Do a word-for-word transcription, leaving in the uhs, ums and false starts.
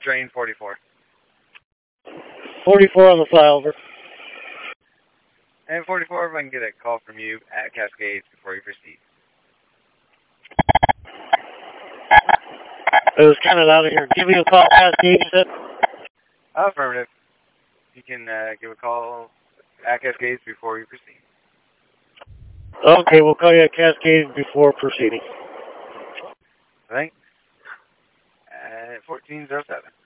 Train forty-four. forty-four on the flyover. And forty-four, if I can get a call from you at Cascades before you proceed. It was kind of out of here. Give me a call, Cascades, you said? Affirmative. You can uh, give a call at Cascades before you proceed. Okay, we'll call you at Cascades before proceeding. Thanks. At fourteen oh seven.